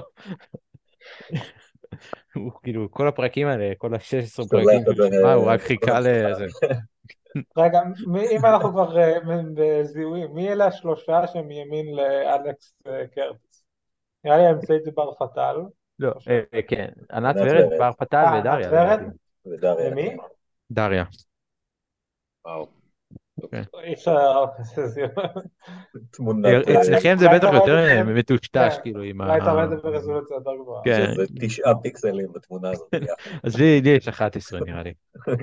הוא כאילו, כל הפרקים האלה, כל ה-16 פרקים שולח את שהוא זה שמע, הוא רק חיכה לכולם שלך. לזה. רגע, אם אנחנו כבר בזיהויים, מי אלה השלושה שמימין לאלכס קרטיס? נראה לי האמצעית זה בר פתל. לא, כן, ענת ענת ורד, ורד בר פתל ענת ודריה ורד? לדעתי. ודריה. ומי? כן. דריה. וואו. אי אפשר להראות איזה זיהוי. תמונת... אצלכם זה אולי בטח אתה רואה יותר את זה? מטושטש, כן. כאילו, עם אולי אתה רואה ה... את זה ברזולוציה יותר גבוהה. כן, שזה 9 פיקסלים בתמונה הזאת ביחד. אז לי יש 11 נראה לי.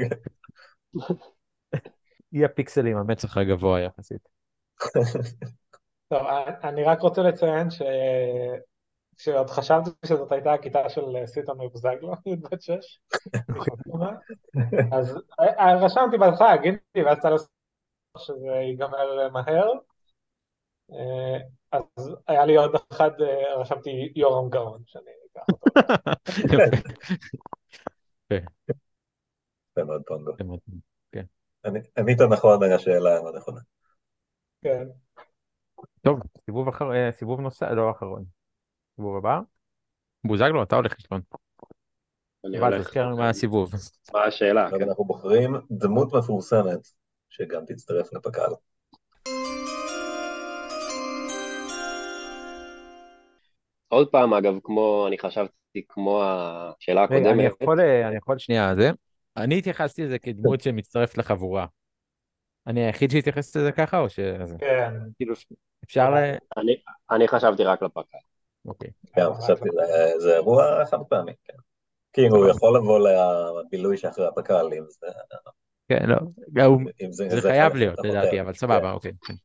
היא הפיקסלים, המצח הגבוה יחסית. טוב, אני רק רוצה לציין כשעוד חשבתי שזאת הייתה הכיתה של סיטון מבוזגלו, י"ב 6, אז רשמתי בהתחלה, גיניתי, ואז אתה לא שזה ייגמר מהר, אז היה לי עוד אחד, רשמתי יורם גאון, שאני אקח אותו. יפה. זה מאוד פונגו. כן. ענית נכון על השאלה הנכונה. כן. טוב, סיבוב נוסף, לא אחרון. סיבוב הבא. בוזגלו, אתה הולך לשלון. אני אבל הולך. תזכר מה הסיבוב. מה השאלה? עכשיו כן. אנחנו בוחרים דמות מפורסמת, שגם תצטרף לפק"ל. עוד פעם, אגב, אני חשבתי כמו השאלה רגע, אני הקודמת. יכול שנייה זה. אני התייחסתי לזה כדמות שמצטרפת לחבורה. אני היחיד שהתייחס לזה ככה, או ש... כן. כאילו, אפשר ל... אני חשבתי רק לפק"ל. אוקיי. גם חשבתי, זה אירוע חד פעמי, כן. כאילו הוא יכול לבוא לבילוי שאחרי הפק"ל, אם זה... כן, לא. אם זה זה חלק חייב שאתה להיות, חותר. לדעתי, אבל סבבה, אוקיי. כן.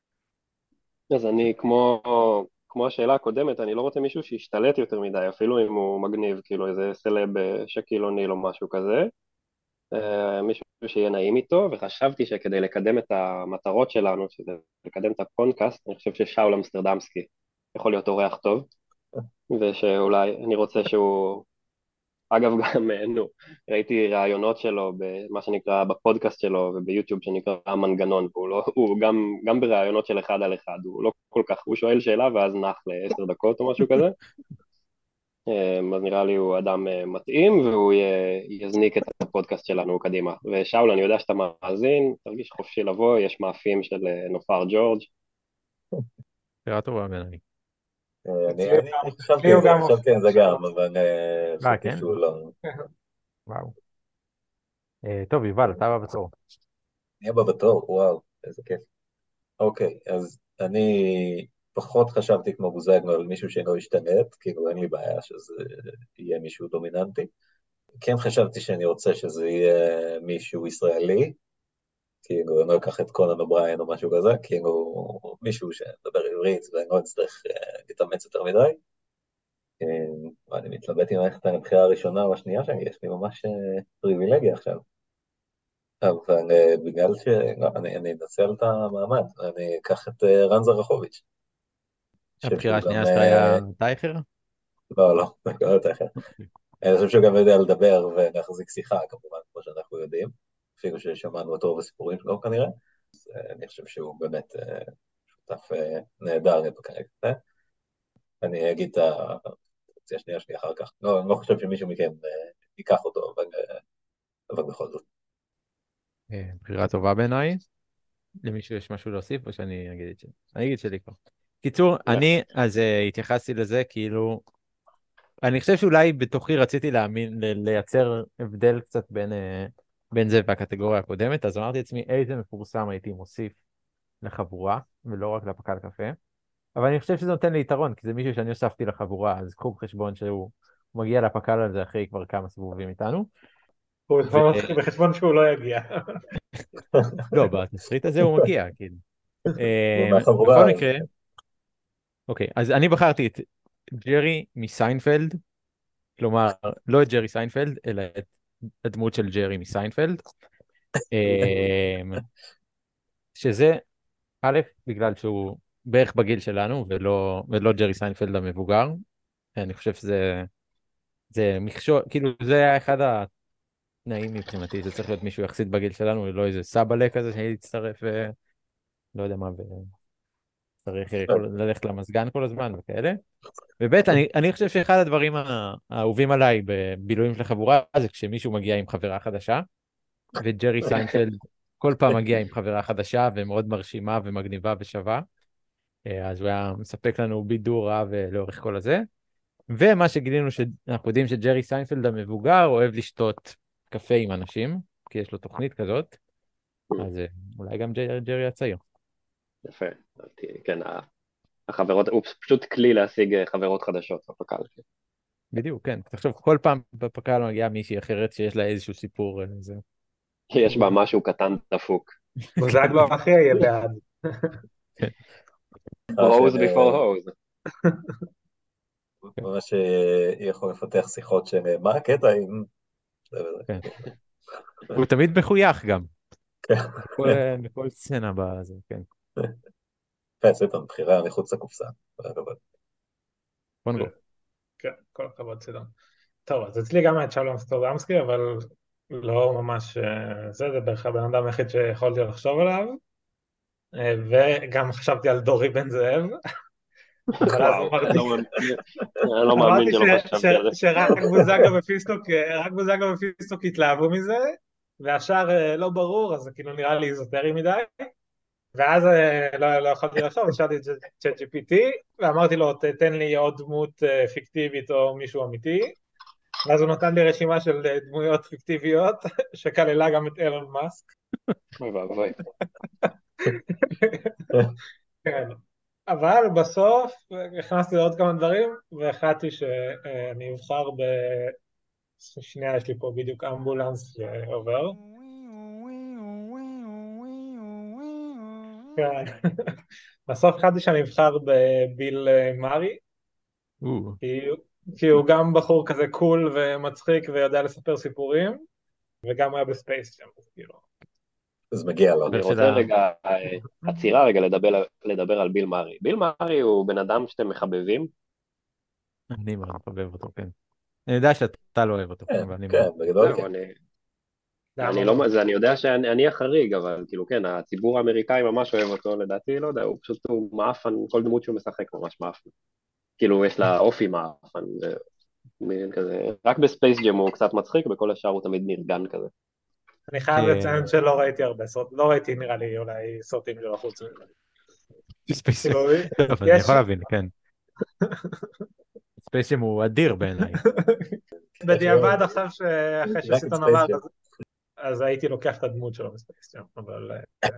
אז אני, כמו השאלה הקודמת, אני לא רוצה מישהו שישתלט יותר מדי, אפילו אם הוא מגניב, כאילו איזה סלב שקיל אוניל או משהו כזה. מישהו שיהיה נעים איתו, וחשבתי שכדי לקדם את המטרות שלנו, שזה לקדם את הפודקאסט, אני חושב ששאול אמסטרדמסקי יכול להיות אורח טוב, ושאולי אני רוצה שהוא, אגב גם, ראיתי ראיונות שלו במה שנקרא, בפודקאסט שלו וביוטיוב שנקרא המנגנון, והוא לא, הוא גם בראיונות של אחד על אחד, הוא לא כל כך, הוא שואל שאלה ואז נח ל10 דקות או משהו כזה, אז נראה לי הוא אדם מתאים והוא יזניק את הפודקאסט שלנו קדימה. ושאול, אני יודע שאתה מאזין, תרגיש חופשי לבוא, יש מאפים של נופר ג'ורג'. בחירה טובה בעיניי. אני חשבתי על זה גם, אבל חשבתי כן? שהוא לא... וואו. טוב, יובל, אתה הבא בתור. אני הבא בתור, וואו, איזה כיף. אוקיי, אז אני פחות חשבתי כמו בוזגלו על מישהו שלא ישתלט, כאילו אין לי בעיה שזה יהיה מישהו דומיננטי. כן חשבתי שאני רוצה שזה יהיה מישהו ישראלי, כאילו אני לא אקח את קונן אובריין או משהו כזה, כאילו מישהו שמדבר עברית ואני לא אצטרך להתאמץ יותר מדי. אני מתלבט אם ללכת על הבחירה הראשונה או השנייה שלי, יש לי ממש פריבילגיה עכשיו. אבל בגלל אני אנצל את המעמד, אני אקח את רן זרחוביץ'. הבחירה השנייה שלך היה טייכר? לא, לא יותר אחר. אני חושב שהוא גם יודע לדבר ולהחזיק שיחה, כמובן, כמו שאנחנו יודעים, אפילו ששמענו אותו בסיפורים שלו כנראה. אז אני חושב שהוא באמת שותף נהדר לפרק הזה. אני אגיד את האופציה השנייה שלי אחר כך. לא, אני לא חושב שמישהו מכם ייקח אותו, אבל בכל זאת. בחירה טובה בעיניי. למישהו יש משהו להוסיף או שאני אגיד את שלי? אני אגיד שלי כבר. קיצור, אני אז התייחסתי לזה כאילו, אני חושב שאולי בתוכי רציתי לייצר הבדל קצת בין בין זה והקטגוריה הקודמת, אז אמרתי לעצמי איזה מפורסם הייתי מוסיף לחבורה, ולא רק לפקל קפה. אבל אני חושב שזה נותן לי יתרון, כי זה מישהו שאני הוספתי לחבורה, אז קחו בחשבון שהוא מגיע לפקל הזה אחרי כבר כמה סיבובים איתנו. הוא כבר מתחיל בחשבון שהוא לא יגיע. לא, בתסריט הזה הוא מגיע, כאילו. הוא מהחבורה. בכל מקרה, אוקיי, אז אני בחרתי את ג'רי מסיינפלד, כלומר, לא את ג'רי סיינפלד, אלא את הדמות של ג'רי מסיינפלד, שזה, א', בגלל שהוא בערך בגיל שלנו, ולא ג'רי סיינפלד המבוגר. אני חושב זה מכשול, כאילו זה היה אחד התנאים מבחינתי, זה צריך להיות מישהו יחסית בגיל שלנו, לא איזה סבאלה כזה שיצטרף, לא יודע מה, וצריך ללכת למזגן כל הזמן וכאלה. וב' אני חושב שאחד הדברים האהובים עליי בבילויים של החבורה זה כשמישהו מגיע עם חברה חדשה, וג'רי סיינפלד כל פעם מגיע עם חברה חדשה ומאוד מרשימה ומגניבה ושווה, אז הוא היה מספק לנו בידור רב לאורך כל הזה. ומה שגילינו שאנחנו יודעים שג'רי סיינפלד המבוגר אוהב לשתות קפה עם אנשים, כי יש לו תוכנית כזאת, אז אולי גם ג'רי הצעיר. יפה, כן, החברות, הוא פשוט כלי להשיג חברות חדשות בפקל. בדיוק, כן. תחשוב, כל פעם בפקל מגיעה מישהי אחרת שיש לה איזשהו סיפור. יש בה משהו קטן דפוק. בוזגלו אחי יהיה בעד. הוז before הוז. ממש יכול לפתח שיחות של מה הקטע עם... הוא תמיד מחוייך גם. בכל סצנה בזה, כן. סרטון, בחירה מחוץ לקופסה. בונגו. כן, כל הכבוד סדון. טוב, אז אצלי גם היה שלום סטרדמסקי, אבל לא ממש זה בערך הבן אדם היחיד שיכולתי לחשוב עליו, וגם חשבתי על דורי בן זאב, אבל אז אני לא מאמין שלא חשבתי על זה. שרק בוזגלו ופיסטוק התלהבו מזה, והשאר לא ברור, אז זה כאילו נראה לי איזוטרי מדי, ואז לא יכולתי לחשוב, שאלתי את ChatGPT, ואמרתי לו, תן לי עוד דמות פיקטיבית או מישהו אמיתי, ואז הוא נתן לי רשימה של דמויות פיקטיביות, שכללה גם את אילון מאסק. אוי ואבוי. כן. אבל בסוף הכנסתי לעוד כמה דברים, והחלטתי שאני אבחר שנייה, יש לי פה בדיוק אמבולנס שעובר. כן. בסוף החלטתי שאני אבחר בביל מארי, כי הוא גם בחור כזה קול ומצחיק ויודע לספר סיפורים, וגם היה בספייס שם, אז כאילו. אז מגיע לו. אני רוצה רגע, עצירה רגע לדבר על ביל מארי. ביל מארי הוא בן אדם שאתם מחבבים? אני מאוד מחבב אותו, כן. אני יודע שאתה לא אוהב אותו. כן, בגדול כן. אני יודע שאני החריג, אבל כאילו כן, הציבור האמריקאי ממש אוהב אותו, לדעתי, לא יודע, הוא פשוט מאפן, כל דמות שהוא משחק ממש מאפן. כאילו יש לה אופי מאפן, רק בספייס ג'ם הוא קצת מצחיק, בכל השאר הוא תמיד נרגן כזה. אני חייב לציין שלא ראיתי הרבה סרטים, לא ראיתי נראה לי אולי סרטים של החוץ. ספייס ג'ם, אני יכול להבין, כן. ספייס ג'ם הוא אדיר בעיניי. בדיעבד עכשיו שאחרי שסיטון אמר, אז הייתי לוקח את הדמות שלו בספייס ג'ם, אבל...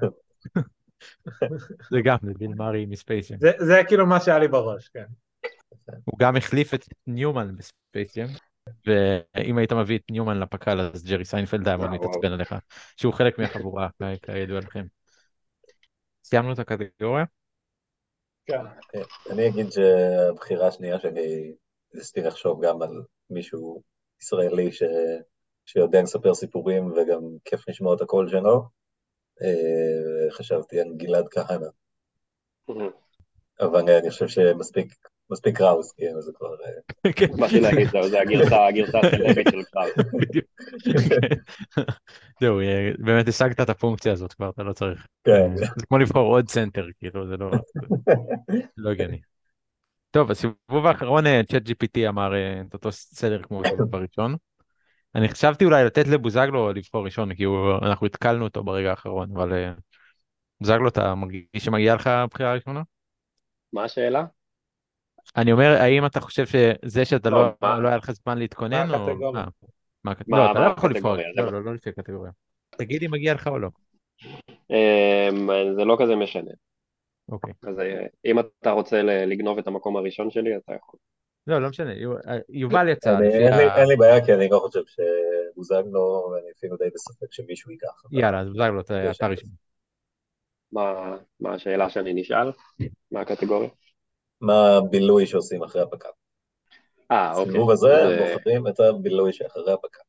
זה גם, זה ביל מארי מספייס ג'ם. זה כאילו מה שהיה לי בראש, כן. הוא גם החליף את ניומן בספייס ג'ם, ואם היית מביא את ניומן לפקל, אז ג'רי סיינפלד היה מאוד מתעצבן עליך, שהוא חלק מהחבורה, כידוע לכם. סיימנו את הקטגוריה? כן. אני אגיד שהבחירה השנייה שלי, ניסיתי לחשוב גם על מישהו ישראלי שיודע לספר סיפורים, וגם כיף לשמוע את הקול שלו. חשבתי על גלעד כהנא. אבל אני חושב שמספיק קראוס, כי זה כבר... באתי להגיד, זה הגרסה הסלבית של קראוס. זהו, באמת השגת את הפונקציה הזאת כבר, אתה לא צריך. כן. זה כמו לבחור עוד סנטר, כאילו, זה לא הגיוני. טוב, הסיבוב האחרון, ChatGPT אמר את אותו סדר כמו בסיבוב הראשון. אני חשבתי אולי לתת לבוזגלו לבחור ראשון, כי אנחנו התקלנו אותו ברגע האחרון, אבל בוזגלו, אתה מרגיש שמגיע לך הבחירה הראשונה? מה השאלה? אני אומר, האם אתה חושב שזה שאתה לא היה לך זמן להתכונן, או... לא, אתה לא יכול לבחור, הקטגוריה? לא לפי הקטגוריה. תגיד אם מגיע לך או לא. זה לא כזה משנה. אוקיי. אז אם אתה רוצה לגנוב את המקום הראשון שלי, אתה יכול. לא משנה, יובל יצא לפי אין לי בעיה, כי אני לא חושב שבוזגלו, ואני אפילו די בספק שמישהו ייקח. יאללה, אז בוזגלו, אתה ראשון. מה השאלה שאני נשאל? מה הקטגוריה? מה הבילוי שעושים אחרי הפקה? אוקיי. בסיבוב הזה בוחרים את הבילוי שאחרי הפקה.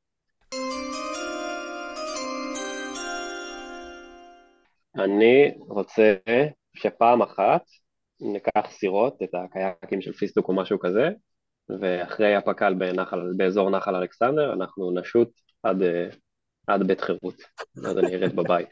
אני רוצה שפעם אחת ניקח סירות, את הקייקים של פיסטוק או משהו כזה, ואחרי הפק"ל באזור נחל אלכסנדר, אנחנו נשוט עד בית חירות. אז אני ארד בבית.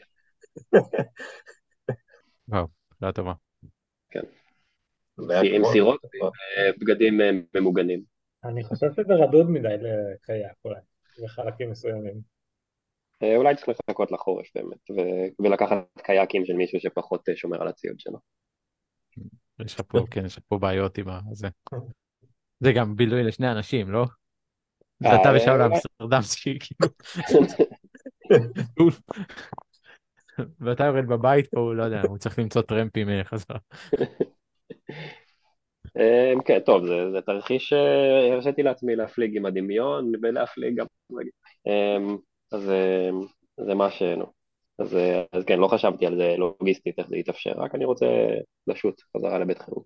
וואו, שאלה טובה. כן. עם סירות ובגדים ממוגנים. אני חושב שזה רדוד מדי לקייק, אולי, בחלקים מסוימים. אולי צריך לחכות לחורף באמת, ולקחת קייקים של מישהו שפחות שומר על הציוד שלו. יש לך פה בעיות עם זה. זה גם בילוי לשני אנשים, לא? זה אתה ושאול אמסטרדם, כאילו. ואתה יורד בבית פה, הוא לא יודע, הוא צריך למצוא טרמפים חזרה. כן, טוב, זה תרחיש שהרשיתי לעצמי להפליג עם הדמיון ולהפליג גם. אז זה מה אז כן, לא חשבתי על זה לוגיסטית, איך זה יתאפשר, רק אני רוצה לשוט חזרה לבית חירות.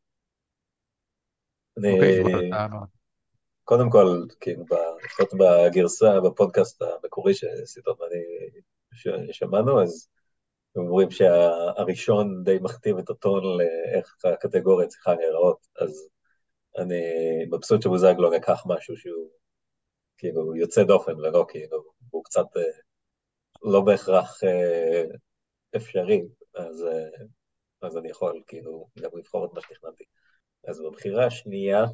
קודם כל, כאילו, לפחות בגרסה, בפודקאסט המקורי שסיטון ואני שמענו, אז אומרים שהראשון די מכתיב את הטון לאיך הקטגוריה צריכה להיראות, אז אני מבסוט שבוזגלו לקח משהו שהוא כאילו יוצא דופן, ולא כאילו, הוא קצת לא בהכרח אפשרי, אז אני יכול כאילו גם לבחור את מה שתכננתי. אז בבחירה השנייה,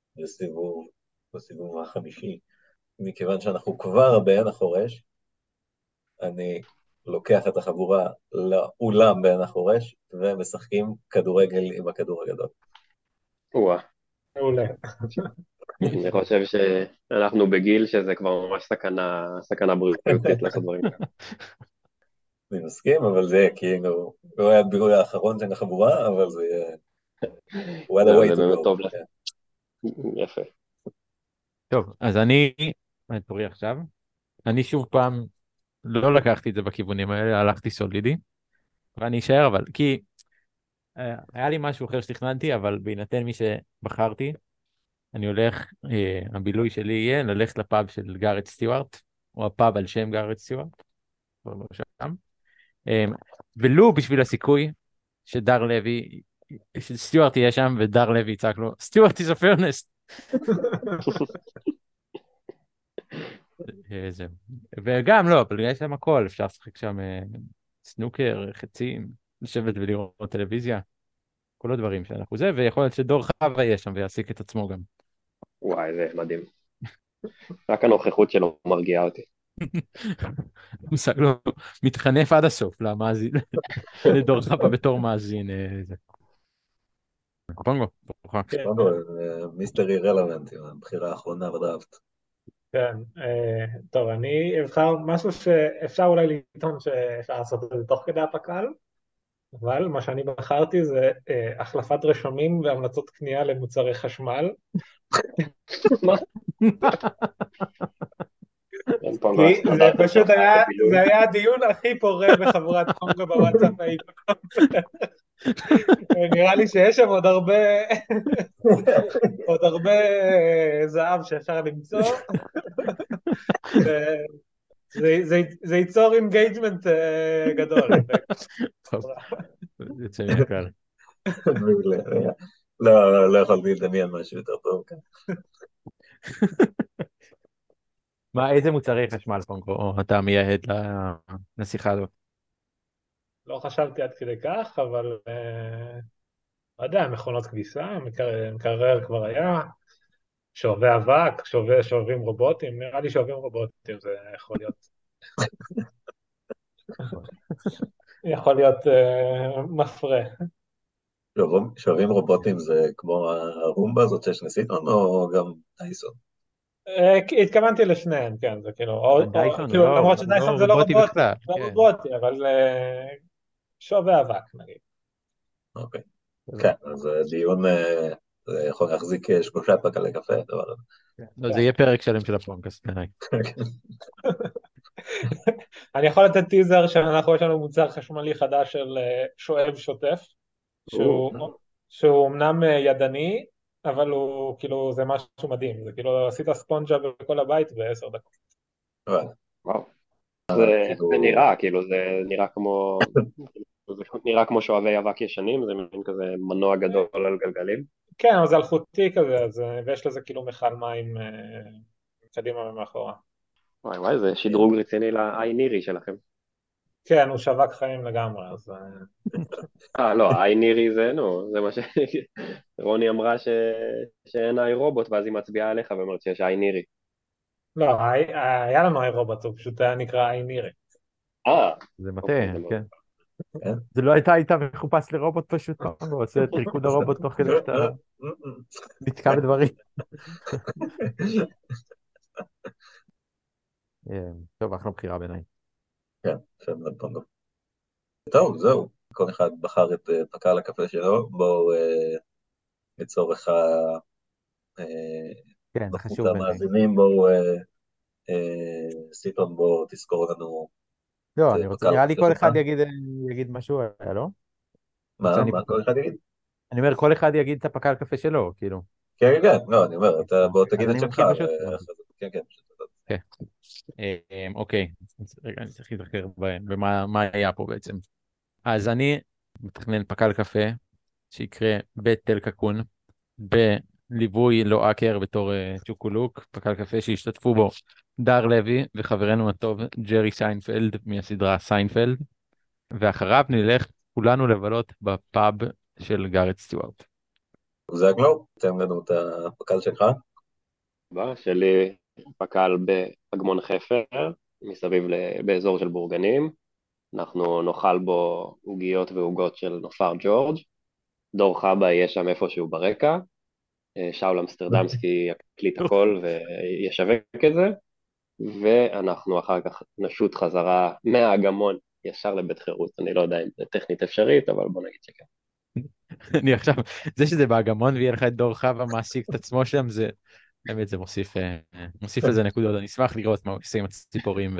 בסיבוב החמישי, מכיוון שאנחנו כבר בעין החורש, אני לוקח את החבורה לאולם בעין החורש, ומשחקים כדורגל עם הכדור הגדול. וואה. מעולה. אני חושב שאנחנו בגיל שזה כבר ממש סכנה בריאותית לעשות דברים. אני מסכים, אבל זה יהיה כאילו, לא היה הבילוי האחרון של החבורה, אבל זה יהיה... זה באמת טוב לך. יפה. טוב, אז אני תורי עכשיו. אני שוב פעם לא לקחתי את זה בכיוונים האלה, הלכתי סולידי, ואני אשאר אבל, כי היה לי משהו אחר שתכננתי, אבל בהינתן מי שבחרתי, אני הולך, הבילוי שלי יהיה ללכת לפאב של גארט סטיוארט, או הפאב על שם גארט סטיוארט, כבר לא שם, ולו בשביל הסיכוי שדר לוי, שסטיוארט יהיה שם ודר לוי יצעק לו, סטיוארט is a fairness. וגם לא, אבל יש שם הכל, אפשר לשחק שם סנוקר, חצים, לשבת ולראות טלוויזיה, כל הדברים שאנחנו זה, ויכול להיות שדור חווה יהיה שם ויעסיק את עצמו גם. וואי, זה מדהים. רק הנוכחות שלו מרגיעה אותי. מושג לא, מתחנף עד הסוף למאזין, לדור חווה בתור מאזין. פונגו, ברוכה. מיסטרי רלוונטי, הבחירה האחרונה בדראפט. כן, טוב, אני אבחר משהו שאפשר אולי לטעון שאפשר לעשות את זה תוך כדי הפק"ל, אבל מה שאני בחרתי זה החלפת רשמים והמלצות קנייה למוצרי חשמל. מה? כי זה פשוט היה הדיון הכי פורה בחבורת פונגו בוואטסאפ. נראה לי שיש שם עוד הרבה זהב שאפשר למצוא. זה ייצור אינגייג'מנט גדול. יוצא מהכלל. לא יכולתי לדמיין משהו יותר טוב כאן. מה, איזה מוצרי חשמל פונגו אתה מייעד לשיחה הזאת? לא חשבתי עד כדי כך, אבל לא יודע, מכונות כביסה, מקרר כבר היה, שואבי אבק, שואבים רובוטים, נראה לי שואבים רובוטים, זה יכול להיות מפרה. שואבים רובוטים זה כמו הרומבה הזאת שיש לסיטון, או גם טייסון? התכוונתי לשניהם, כן, זה כאילו, דייסון, כאילו, למרות שדייסון זה לא רובוטי רובוטי, בכלל. לא כן. רובוטי, אבל שווה אבק, נגיד. אוקיי. כן, אז דיון יכול להחזיק 3 פקלי קפה, הדבר הזה. לא, זה יהיה פרק שלם של הפודקאסט, בעיניי. אני יכול לתת טיזר שאנחנו יש לנו מוצר חשמלי חדש של שואב שוטף, שהוא אמנם ידני, אבל הוא כאילו זה משהו מדהים, זה כאילו עשית ספונג'ה בכל הבית ב10 דקות. וואו. זה נראה, כאילו זה נראה כמו, זה נראה כמו שואבי אבק ישנים, זה מין כזה מנוע גדול על גלגלים. כן, אבל זה אלחוטי כזה, ויש לזה כאילו מכל מים קדימה ומאחורה. וואי וואי, זה שדרוג רציני לאיינירי שלכם. כן, הוא שווק חיים לגמרי, אז... לא, האיינירי זה, זה מה רוני אמרה שאין איי רובוט, ואז היא מצביעה עליך ואומרת שיש איינירי. לא, היה לנו איי רובוט, הוא פשוט היה נקרא איינירי. זה מטה, כן. זה לא הייתה מחופש לרובוט פשוט, הוא עושה את ריקוד הרובוט תוך כדי שאתה נתקע בדברים. טוב, אחלה בחירה בעיניי. כן, שם מאוד פונגו. טוב, זהו, כל אחד בחר את פקל הקפה שלו, בואו לצורך כן, זה חשוב בעיניי. המאזינים, בואו סיטון, בואו תזכור לנו. לא, אני רוצה, נראה לי כל אחד יגיד משהו, לא? מה כל אחד יגיד? אני אומר, כל אחד יגיד את הפקל קפה שלו, כאילו. כן, כן, לא, אני אומר, בוא תגיד את שלך. כן, כן. אוקיי, רגע, אני צריך להתחקר במה היה פה בעצם. אז אני מתכנן פקל קפה שיקרה בתל קקון, בליווי לואקר בתור צ'וקולוק, פקל קפה שהשתתפו בו דר לוי וחברנו הטוב ג'רי סיינפלד מהסדרה סיינפלד, ואחריו נלך כולנו לבלות בפאב של גארט סטיוארט. זה הגלוב, תן לנו את הפקל שלך. שלי פקל באגמון חפר, מסביב באזור של בורגנים. אנחנו נאכל בו עוגיות ועוגות של נופר ג'ורג'. דור חבא יהיה שם איפשהו ברקע. שאול אמסטרדמסקי יקליט הכל וישווק את זה. ואנחנו אחר כך נשוט חזרה מהאגמון ישר לבית חירות. אני לא יודע אם זה טכנית אפשרית, אבל בוא נגיד שכן. אני עכשיו, זה שזה באגמון ויהיה לך את דור חבא מעסיק את עצמו שם, זה... באמת זה מוסיף לזה נקודות, אני אשמח לראות מה עושים את הציפורים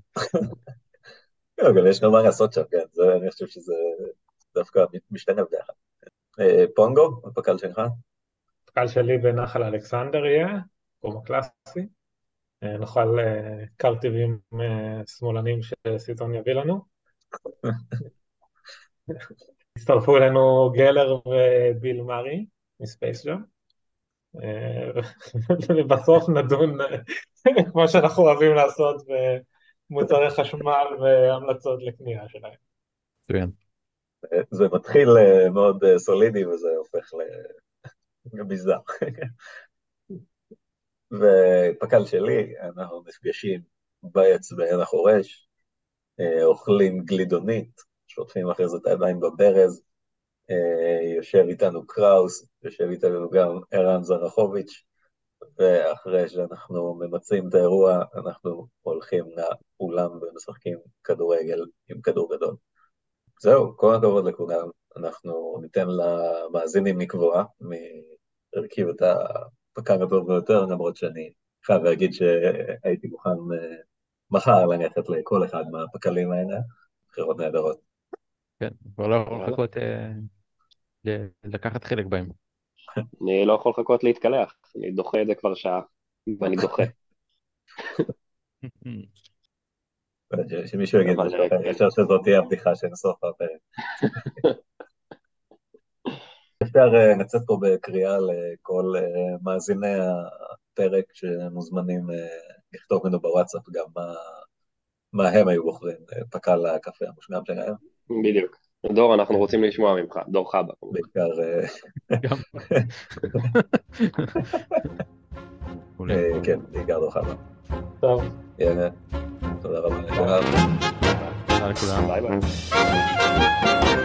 גם יש לו מה לעשות שם, כן, אני חושב שזה דווקא משתנה ביחד. פונגו, הפקל שלך? הפקל שלי בנחל אלכסנדר יהיה, קום הקלאסי, נאכל קרטיבים שמאלנים שסיטון יביא לנו. הצטרפו אלינו גלר וביל מארי מספייס ג'אם. ובסוף נדון, כמו שאנחנו אוהבים לעשות, במוצרי חשמל והמלצות לקנייה שלהם. זה מתחיל מאוד סולידי וזה הופך לביזה. ופקל שלי, אנחנו נפגשים ביץ בעין החורש, אוכלים גלידונית, שוטפים אחרי זה את הידיים בברז, יושב איתנו קראוס, יושב איתנו גם ערן זרחוביץ', ואחרי שאנחנו ממצים את האירוע, אנחנו הולכים לאולם ומשחקים כדורגל עם כדור גדול. זהו, כל הכבוד לכולם, אנחנו ניתן למאזינים לקבוע, מרכיב את הפקל הטוב ביותר, למרות שאני חייב להגיד שהייתי מוכן מחר ללכת לכל אחד מהפקלים האלה, בחירות נהדרות. כן, כבר לא יכול לחכות לקחת חלק בהם. אני לא יכול לחכות להתקלח, אני דוחה את זה כבר שעה, ואני דוחה. שמישהו יגיד, אפשר שזאת תהיה הבדיחה של סוף הפרק. אפשר לצאת פה בקריאה לכל מאזיני הפרק שמוזמנים לכתוב לנו בוואטסאפ גם מה הם היו בוחרים, פקל הקפה המושלם שלהם. בדיוק. דור, אנחנו רוצים לשמוע ממך, דור חבא. בעיקר... כן, בעיקר דור חבא. טוב. תודה רבה לכולם. תודה לכולם. ביי ביי.